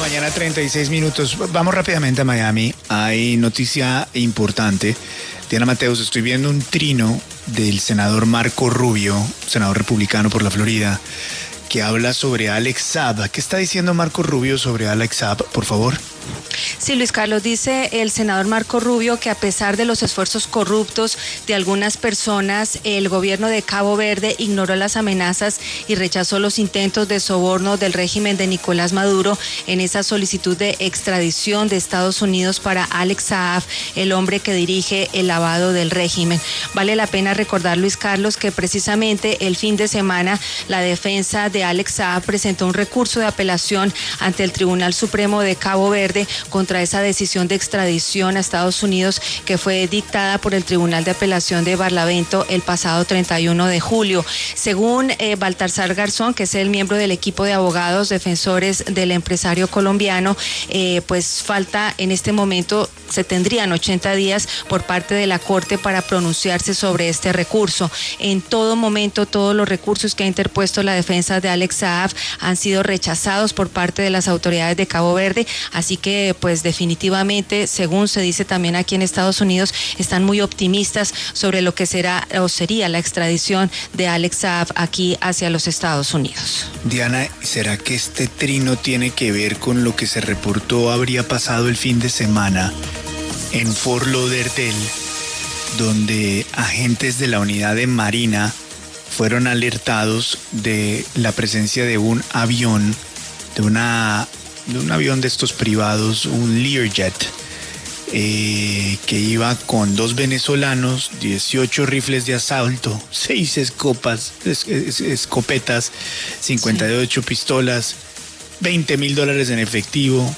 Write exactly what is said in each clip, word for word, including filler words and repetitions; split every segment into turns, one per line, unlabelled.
mañana, treinta y seis minutos. Vamos rápidamente a Miami. Hay noticia importante. Diana Mateos, estoy viendo un trino del senador Marco Rubio, senador republicano por la Florida, que habla sobre Alex Saab. ¿Qué está diciendo Marco Rubio sobre Alex Saab, por favor?
Sí, Luis Carlos, dice el senador Marco Rubio que a pesar de los esfuerzos corruptos de algunas personas, el gobierno de Cabo Verde ignoró las amenazas y rechazó los intentos de soborno del régimen de Nicolás Maduro en esa solicitud de extradición de Estados Unidos para Alex Saab, el hombre que dirige el lavado del régimen. Vale la pena recordar, Luis Carlos, que precisamente el fin de semana la defensa de Alex Saab presentó un recurso de apelación ante el Tribunal Supremo de Cabo Verde contra esa decisión de extradición a Estados Unidos que fue dictada por el Tribunal de Apelación de Barlavento el pasado treinta y uno de julio. Según eh, Baltasar Garzón, que es el miembro del equipo de abogados defensores del empresario colombiano, eh, pues falta en este momento, se tendrían ochenta días por parte de la Corte para pronunciarse sobre este recurso. En todo momento, todos los recursos que ha interpuesto la defensa de Alex Saab han sido rechazados por parte de las autoridades de Cabo Verde, así que pues definitivamente, según se dice también aquí en Estados Unidos, están muy optimistas sobre lo que será o sería la extradición de Alex Saab aquí hacia los Estados Unidos.
Diana, ¿será que este trino tiene que ver con lo que se reportó habría pasado el fin de semana en Fort Lauderdale, donde agentes de la unidad de Marina fueron alertados de la presencia de un avión, de una de un avión de estos privados, un Learjet, eh, que iba con dos venezolanos, dieciocho rifles de asalto, seis escopas, es, es, escopetas, cincuenta y ocho sí. pistolas, veinte mil dólares en efectivo,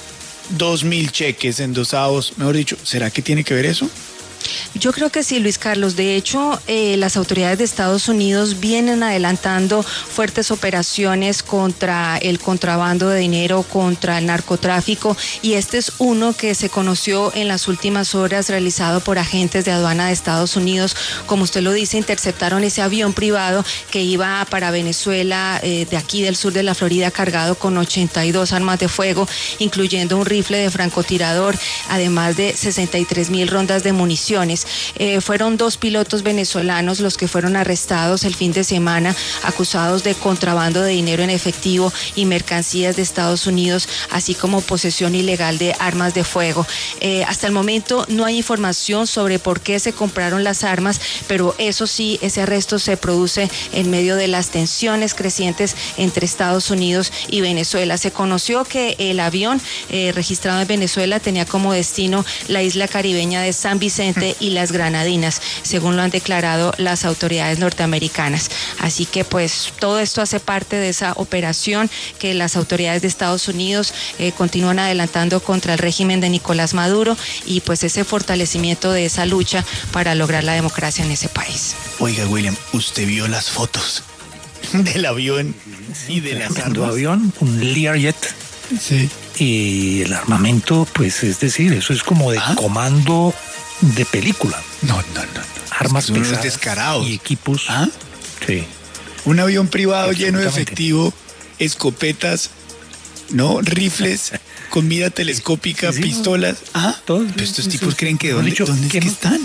dos mil cheques endosados. Mejor dicho, ¿será que tiene que ver eso?
Yo creo que sí, Luis Carlos. De hecho, eh, las autoridades de Estados Unidos vienen adelantando fuertes operaciones contra el contrabando de dinero, contra el narcotráfico, y este es uno que se conoció en las últimas horas realizado por agentes de aduana de Estados Unidos. Como usted lo dice, interceptaron ese avión privado que iba para Venezuela, eh, de aquí del sur de la Florida, cargado con ochenta y dos armas de fuego, incluyendo un rifle de francotirador, además de sesenta y tres mil rondas de municiones. Eh, fueron dos pilotos venezolanos los que fueron arrestados el fin de semana, acusados de contrabando de dinero en efectivo y mercancías de Estados Unidos, así como posesión ilegal de armas de fuego. Eh, hasta el momento no hay información sobre por qué se compraron las armas, pero eso sí, ese arresto se produce en medio de las tensiones crecientes entre Estados Unidos y Venezuela. Se conoció que el avión eh, registrado en Venezuela tenía como destino la isla caribeña de San Vicente y las Granadinas, según lo han declarado las autoridades norteamericanas. Así que pues todo esto hace parte de esa operación que las autoridades de Estados Unidos eh, continúan adelantando contra el régimen de Nicolás Maduro, y pues ese fortalecimiento de esa lucha para lograr la democracia en ese país.
Oiga, William, ¿usted vio las fotos del avión y de las armas?
Un avión, un Learjet.
Sí.
Y el armamento, pues es decir, eso es como de ¿Ah? comando de película.
No, no, no. no.
Armas
es que
pesadas
descarados.
Y equipos.
¿Ah?
Sí.
Un avión privado lleno de efectivo, escopetas, ¿no? Rifles, con mira telescópica, sí, sí, pistolas. ¿Ah?
Todos,
Pero estos
sí,
tipos
sí,
creen que
sí,
¿dónde,
dicho,
¿dónde es que
no,
están?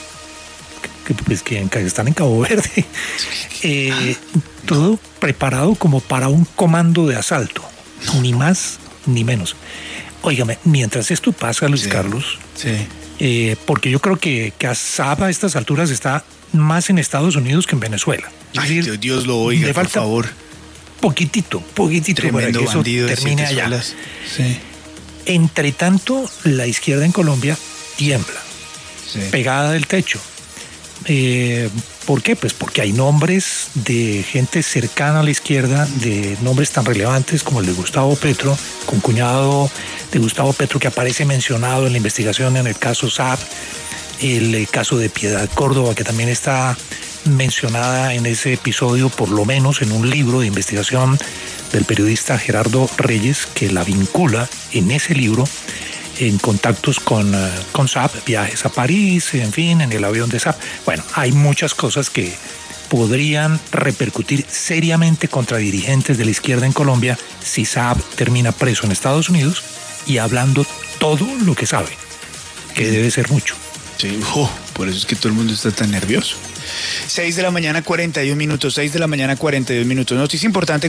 Que, pues que están en Cabo Verde. Eh,
¿Ah?
Todo preparado como para un comando de asalto. No. Ni más ni menos. Óigame, mientras esto pasa, Luis
sí,
Carlos,
sí.
Eh, porque yo creo que, que Saab a estas alturas está más en Estados Unidos que en Venezuela.
Ay, decir, Dios, Dios lo oiga, por
falta
favor.
Poquitito, poquitito para que eso termine allá.
Sí.
Entre tanto, la izquierda en Colombia tiembla, sí. pegada del techo. Eh, ¿Por qué? Pues porque hay nombres de gente cercana a la izquierda, de nombres tan relevantes como el de Gustavo Petro, concuñado de Gustavo Petro, que aparece mencionado en la investigación en el caso Saab, el caso de Piedad Córdoba, que también está mencionada en ese episodio, por lo menos en un libro de investigación del periodista Gerardo Reyes, que la vincula en ese libro en contactos con, uh, con Saab, viajes a París, en fin, en el avión de Saab. Bueno, hay muchas cosas que, podrían repercutir seriamente contra dirigentes de la izquierda en Colombia si Saab termina preso en Estados Unidos y hablando todo lo que sabe, que debe ser mucho.
Sí, oh, por eso es que todo el mundo está tan nervioso. seis de la mañana, cuarenta y un minutos. seis de la mañana, cuarenta y un minutos. Noticia importante